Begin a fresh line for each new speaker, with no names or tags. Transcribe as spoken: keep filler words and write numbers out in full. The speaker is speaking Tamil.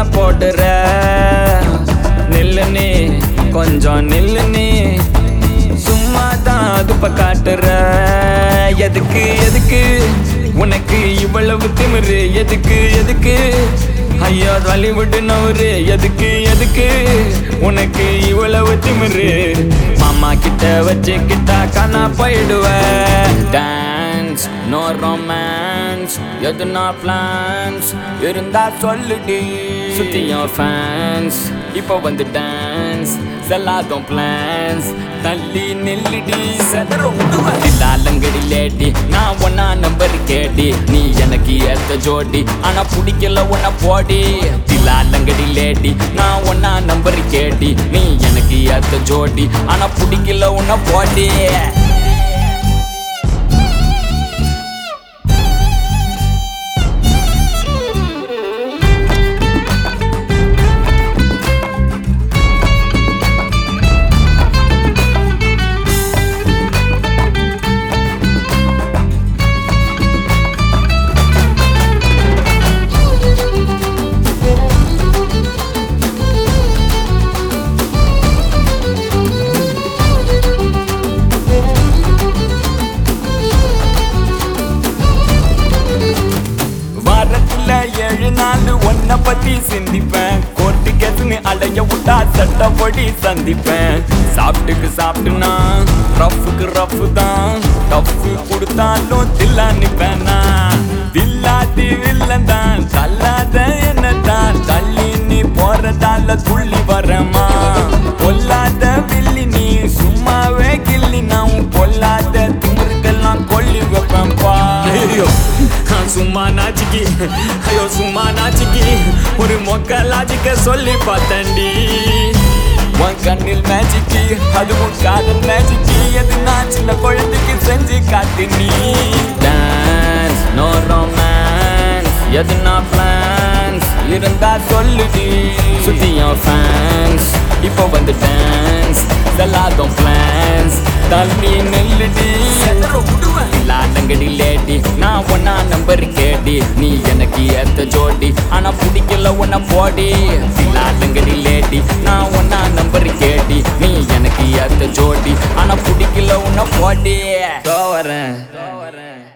தான போடுற நில்லு நீ கொஞ்சம் நில்லு நீ சும்மா தான் அதுப்ப காட்டுற எதுக்கு எதுக்கு உனக்கு இவ்வளவு திமிரு எதுக்கு எதுக்கு ஐயோ வலிவிட்டு நவரு எதுக்கு எதுக்கு உனக்கு இவ்வளவு திமிரு மாமா கிட்ட வச்சுக்கிட்டா காணா போயிடுவ டான்ஸ் நோ ரொமான்ஸ் எதுனா பிளான்ஸ் இருந்தா சொல்லுடி சுத்தியும் ஃபேன்ஸ் இப்போ வந்து டான்ஸ் செல்லாதும் பிளான்ஸ் தள்ளி நில்லுடி சதற விடுவாலங்கடி லேடி நான் ஒன்னா நம்பர் கேடி நீ எனக்கு ஏத்த ஜோடி ஆனா பிடிக்கல ஒன்ன போடி தில்லாலங்கடி லேடி நான் ஒன்னா நம்பர் கேடி நீ எனக்கு ஏத்த ஜோடி ஆனா பிடிக்கல ஒன்ன போடி ஏழு நாள் ஒன்ன பத்தி சிந்திப்பேன் கோர்ட்டு கேசுன்னு அலைய விட்டா சட்டப்படி சந்திப்பேன் சாப்பிட்டுக்கு சாப்பிட்டுனா ரஃபுக்கு ரஃபு தான் டஃப்பு கொடுத்தாலும் தில்லா நிப்பேனா தில்லாட்டி வில்லன் தான் தள்ளாத என்ன தான் தள்ளி நீ போறதால துள்ளி வரமா பொல்லாத வில்லி நீ சும்மாவே கிள்ளி நான் பொல்லாத திமிருக்கெல்லாம் கொல்லி வைப்பேன்பா சும்மா நாச்சிக்கி ஐயோ சும்மா நாச்சிக்கி ஒரு மொக்க லாஜிக்க சொல்லி பார்த்தண்டி உன் கண்ணில் மேஜிக்கி அதுவும் காதல் மேஜிக்கி எது நான் சின்ன குழந்தைக்கு செஞ்சு காட்டு நீ டான்ஸ் நோ ரொமான்ஸ் எதுனா பிளான்ஸ் இருந்தா சொல்லுடி சுத்தியும் ஃபேன்ஸ் இப்போ வந்து டான்ஸ் செல்லாதும் பிளான்ஸ் தள்ளி நெல்லுடி லாடங்கடி லேடி நான் ஒன்னா நம்பர் கேடி நீ எனக்கு ஏத்த ஜோடி ஆனா பிடிக்கல ஒன்ன போடி லாடங்கடி லேடி நான் ஒன்னா நம்பர் கேடி நீ எனக்கு ஏத்த ஜோடி ஆனா பிடிக்கல ஒன்ன போடி வரேன்